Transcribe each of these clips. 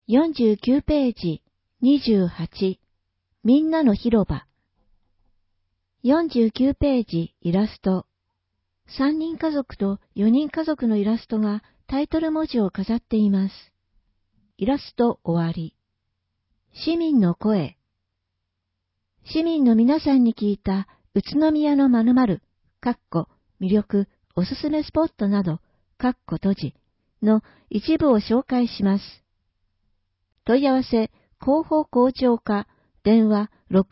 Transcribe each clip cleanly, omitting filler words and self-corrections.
49ページ28みんなの広場。49ページイラスト。3人家族と4人家族のイラストがタイトル文字を飾っています。イラスト終わり。市民の声。市民の皆さんに聞いた宇都宮の〇〇、魅力、おすすめスポットなど、閉じの一部を紹介します。問い合わせ、広報広聴課、電話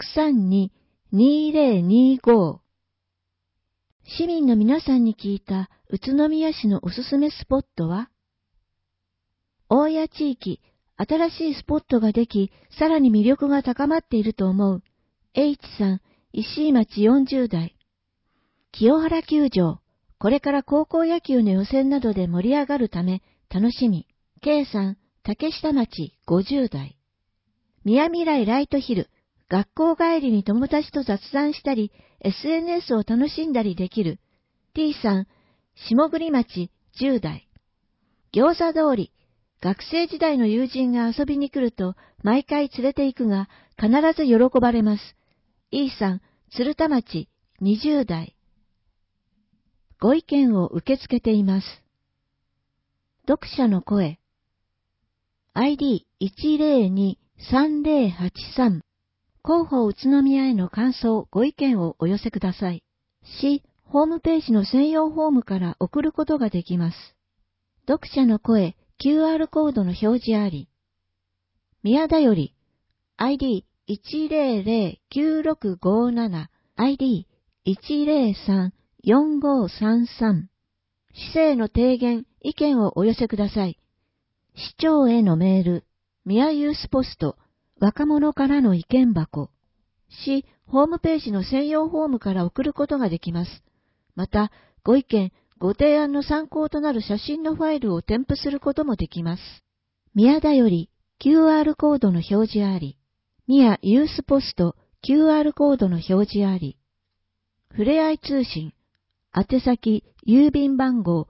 632-2025。市民の皆さんに聞いた宇都宮市のおすすめスポットは、大谷地域、新しいスポットができ、さらに魅力が高まっていると思う。H さん、石井町40代。清原球場、これから高校野球の予選などで盛り上がるため、楽しみ。K さん、竹下町50代。宮未来ライトヒル、学校帰りに友達と雑談したり、SNS を楽しんだりできる。T さん、下栗町10代。餃子通り、学生時代の友人が遊びに来ると、毎回連れて行くが、必ず喜ばれます。E さん、鶴田町20代。ご意見を受け付けています。読者の声。ID1023083。広報宇都宮への感想、ご意見をお寄せください。市、ホームページの専用フォームから送ることができます。読者の声、QR コードの表示あり。宮田より、ID1009657、ID1034533。市政の提言、意見をお寄せください。市長へのメール、宮ユースポスト、若者からの意見箱。市、ホームページの専用フォームから送ることができます。また、ご意見、ご提案の参考となる写真のファイルを添付することもできます。宮田より QR コードの表示あり。宮ユースポスト QR コードの表示あり。ふれあい通信。宛先郵便番号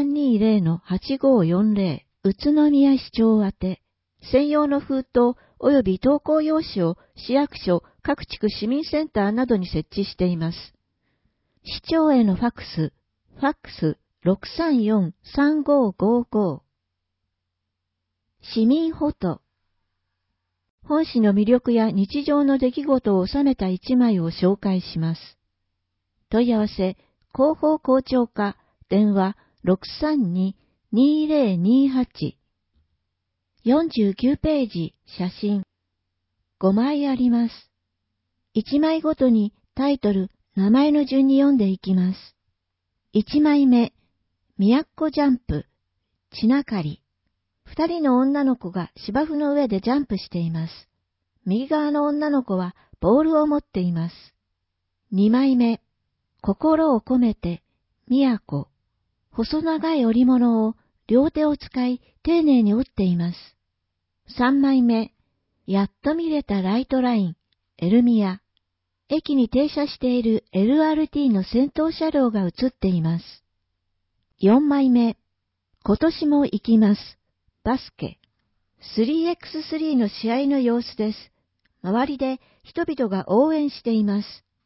320-8540 宇都宮市長宛て。専用の封筒及び投稿用紙を市役所、各地区市民センターなどに設置しています。市長へのファックス、634-3555。市民フォト。本市の魅力や日常の出来事を収めた一枚を紹介します。問い合わせ、広報広聴課、電話 632-2028。49ページ、写真。5枚あります。1枚ごとにタイトル、名前の順に読んでいきます。1枚目、みやっこジャンプ、ちなかり。2人の女の子が芝生の上でジャンプしています。右側の女の子はボールを持っています。2枚目、心を込めて、みやこ。細長い織物を両手を使い丁寧に折っています。3枚目、やっと見れたライトライン、エルミヤ。駅に停車している LRT の先頭車両が映っています。4枚目、今年も行きます。バスケ。3x3 の試合の様子です。周りで人々が応援しています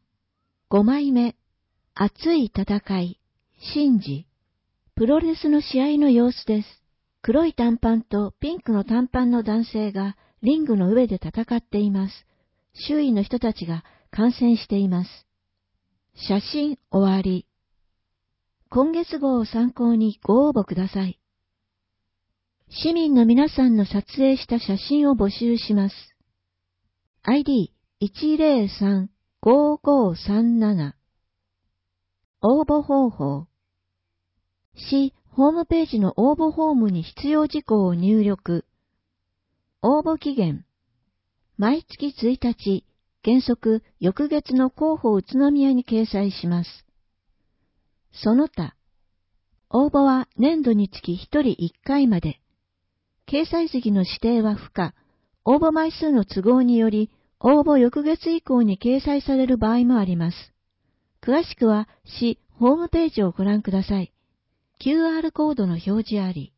。5枚目、熱い戦い、シンジ。プロレスの試合の様子です。黒い短パンとピンクの短パンの男性がリングの上で戦っています。周囲の人たちが観戦しています。写真終わり。今月号を参考にご応募ください。市民の皆さんの撮影した写真を募集します。ID103-5537。応募方法。市ホームページの応募フォームに必要事項を入力。応募期限。毎月1日、原則翌月の広報宇都宮に掲載します。その他。応募は年度につき1人1回まで。掲載月の指定は不可。応募枚数の都合により、応募翌月以降に掲載される場合もあります。詳しくは市ホームページをご覧ください。QR コードの表示あり。